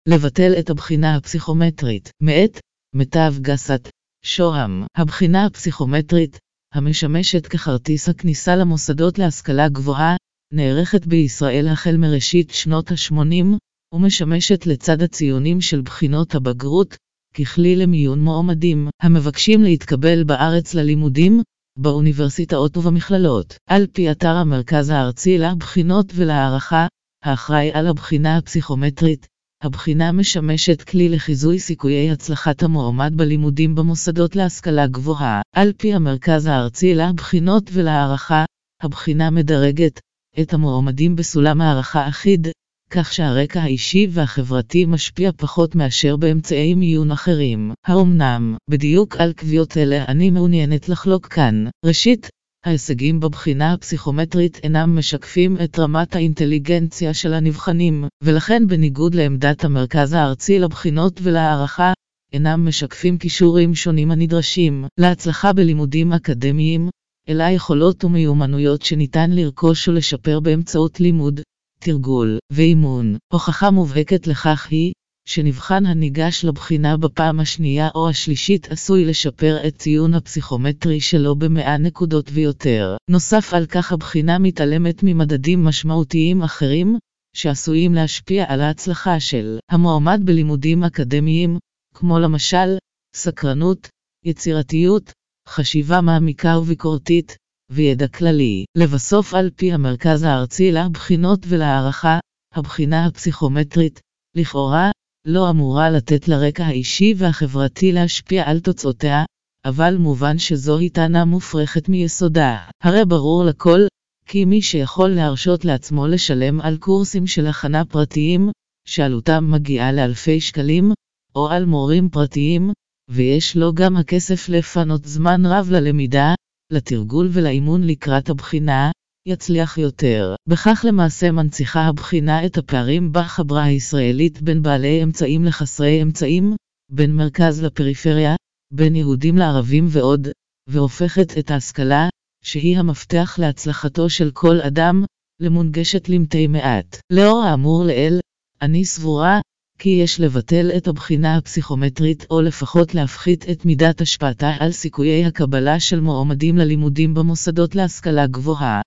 לבטל את הבחינה הפסיכומטרית. מאת מיטב גסת, שוהם. הבחינה הפסיכומטרית, המשמשת ככרטיס הכניסה למוסדות להשכלה גבוהה, נערכת בישראל החל מראשית שנות ה-80, ומשמשת לצד הציונים של בחינות הבגרות, ככלי למיון מועמדים, המבקשים להתקבל בארץ ללימודים, באוניברסיטאות ובמכללות. על פי אתר המרכז הארצי לבחינות ולהערכה, האחראי על הבחינה הפסיכומטרית, הבחינה משמשת כלי לחיזוי סיכויי הצלחת המועמד בלימודים במוסדות להשכלה גבוהה. על פי המרכז הארצי לבחינות ולהערכה, הבחינה מדרגת את המועמדים בסולם הערכה אחיד, כך שהרקע האישי והחברתי משפיע פחות מאשר באמצעי מיון אחרים. האמנם, בדיוק על קביעות אלה אני מעוניינת לחלוק כאן. ראשית, ההישגים בבחינה הפסיכומטרית אינם משקפים את רמת האינטליגנציה של הנבחנים, ולכן בניגוד לעמדת המרכז הארצי לבחינות ולהערכה, אינם משקפים כישורים שונים הנדרשים להצלחה בלימודים אקדמיים, אלא יכולות ומיומנויות שניתן לרכוש ולשפר באמצעות לימוד, תרגול ואימון. הוכחה מובהקת לכך היא, שנבחן הניגש לבחינה בפעם השנייה או השלישית עשוי לשפר את ציון הפסיכומטרי שלו ב100 נקודות ויותר. נוסף על כך הבחינה מתעלמת ממדדים משמעותיים אחרים, שעשויים להשפיע על ההצלחה של המועמד בלימודים אקדמיים, כמו למשל, סקרנות, יצירתיות, חשיבה מעמיקה וביקורתית, וידע כללי. לבסוף על פי המרכז הארצי לבחינות ולהערכה, הבחינה הפסיכומטרית, לכאורה, לא אמורה לתת לרקע האישי והחברתי להשפיע על תוצאותיה, אבל מובן שזוהי טענה מופרכת מיסודה. הרי ברור לכל, כי מי שיכול להרשות לעצמו לשלם על קורסים של הכנה פרטיים, שעלותם מגיעה לאלפי שקלים, או על מורים פרטיים, ויש לו גם הכסף לפנות זמן רב ללמידה, לתרגול ולאימון לקראת הבחינה, יצליח יותר. בכך למעשה מנציחה הבחינה את הפערים בחברה הישראלית בין בעלי אמצעים לחסרי אמצעים, בין מרכז לפריפריה, בין יהודים לערבים ועוד, והופכת את ההשכלה, שהיא המפתח להצלחתו של כל אדם, למונגשת למתי מעט. לאור האמור לעיל, אני סבורה, כי יש לבטל את הבחינה הפסיכומטרית או לפחות להפחית את מידת השפעתה על סיכויי הקבלה של מועמדים ללימודים במוסדות להשכלה גבוהה.